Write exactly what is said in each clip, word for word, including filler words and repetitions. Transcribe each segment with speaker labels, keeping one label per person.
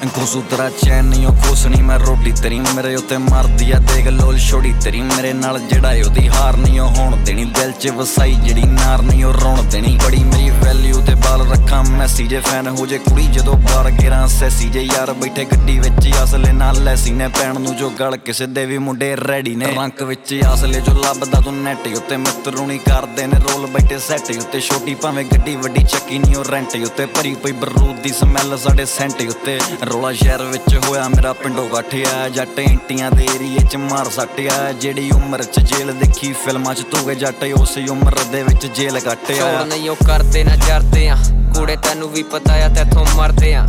Speaker 1: घुसू तेरा चैन नहीं खुसनी मैं रोटी तेरी मेरे उत्ते मारदी आ देख लोल छोड़ी तेरी मेरे नाल जड़ा ओदी हार नहीं होण देनी दिल च वसाई जड़ी नार नहीं रोण देनी बड़ी मेरी वैल्यू ते बाल रखा मैसी जे फैन हो जे कुड़ी जदों बार गेरां सैसी जे यार बैठे गड्डी विच असले नाल लैसी ने पैण नूं जो गल किसे दे वी मुंडे रेडी ने रंक विच असले जो लभदा तूं नैट उत्ते मित्रू नहीं करदे ने रोल बैठे सैट उत्ते छोटी भावें गड्डी वड्डी चक्की नहीं ओ रेंट उत्ते भरी पई बरूद दी स्मैल साडे सेंट उत्ते रोला शहर विच होया मेरा पिंडों कट्ठिया जट इंटियां दे एरिए च मार सट्टिया जेड़ी उम्र च जेल देखी फिल्मां च तू गए जट उस उम्र दे विच जेल कट्टिया
Speaker 2: नहीं ओ करदे ना जरदे आ कूड़े तैनू भी पता आ तैथों मरदे आ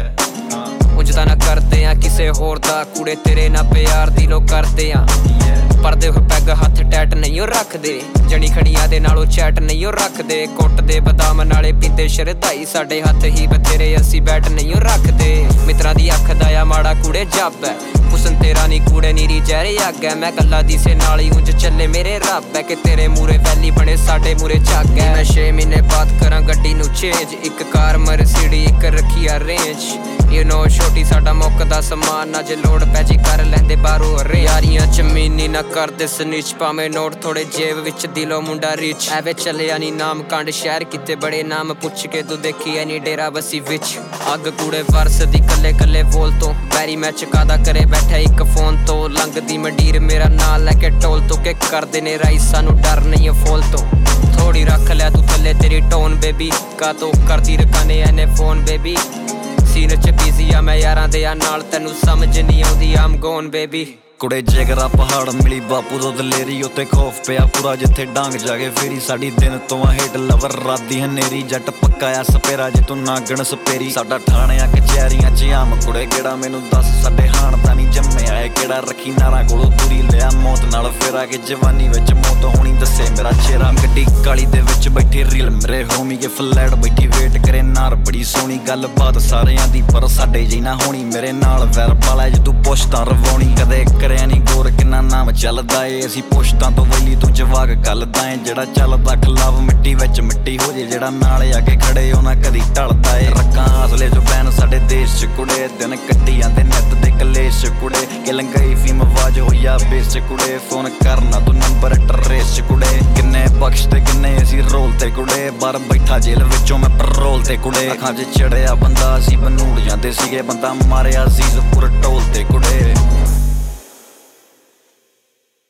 Speaker 2: उंज तां ना करदे आ किसे होर दा कूड़े तेरे ना प्यार दी लो करदे आ परदे हो पैग हथ टैट नहीं ओ रखदे जनी खड़ियां दे नालों चैट नहीं ओ रखदे कुੱਟਦੇ बदाम नाले पींदे शरदाई साडे हथ ही बथेरे असी बैट नहीं ओ रखदे मित्रां दी अख दा आ माड़ा कूड़े जब है हुसन तेरा नी कूड़े नीरी जहरे अग है मैं कल्ला दी से नाल ही उंज चले मेरे रब है कि तेरे मूरे वैली बने साडे मूरे जग है मैं छे महीने बाद करां गड्डी नूं चेंज इक कार मर्सिडी इक रखी आ रेंज यू नो छोटी साडा मुक्कदा समान ना जे लोड़ पै जी कर लैंदे बाहरों अरे यारियां चमीनी ना करदे सनीच भावें नोट थोड़े जेब विच दिलों मुंडा रिच एवे चलिया नी नाम कांड शहर किते बड़े नाम पुछ के तू देखी ऐ नी डेरा बसी विच अग कूड़े वरस दी कल्ले कल्ले बोल तो बैरी मैं चकादा करे बैठा एक फोन तो लंघदी मंडीर मेरा नाल लैके टोल तो के करदे ने राई सानू डर नहीं फोल तो थोड़ी रख लिया तू थल्ले तेरी टोन बेबी का तो करदी रखाने एने फोन बेबी सीन च बिजी आ मैं यारां दे नाल तैनू समझ नहीं आउंदी आम गोन बेबी
Speaker 1: कुड़े जेगरा पहाड़ मिली बापू तो दलेरी उत्ते खौफ पिया पूरा जिथे डांग जागे फेरी साडी दिन तो हेठ लवर राती हनेरी जट पक्का आ सपेरा जे तू नागण सपेरी साडा ठाणियां कचहरियां च आम कुड़े केड़ा मैनू दस साडे हाण दा नहीं जम्मे आए केड़ा रखी नारा कोलों दूरी लिया मौत नाल फेरा के जवानी विच मौत होनी दसे मेरा चेहरा गड्डी काली दे विच बैठी रील मेरे होमी के फ्लैट बैठी वेट करे नार बड़ी सोहनी गल बात सारियां दी पर साडे जी ना होनी मेरे नाल वैर पाला जे तू पुछतां रवाउणी कदे करिया नी गोर किन्ना नाम चलदा ए असी पुछतां तो वैली तू जवाक गलदा ए जेड़ा चलदा खिलाफ मिट्टी विच मिट्टी हो जे जेड़ा नाल आके खड़े ओना कदी ढलदा ए रक्कां असले जो बैन साडे देश च कुड़े दिन कट्टी आंदे नित दे कलेश च कुड़े किल गई फीम आवाज होया बेस च कुड़े फोन करना तू नंबर ट्रेस च कुड़े किन्ने बख्श ते किन्ने असी रोल ते कुड़े बाहर बैठा जेल विचों मैं परोल ते कुड़े अखां च चढ़िया बंदा असी बनूड़ जांदे सीगे बंदा मारिया अजीज पूरा टोल ते कुड़े।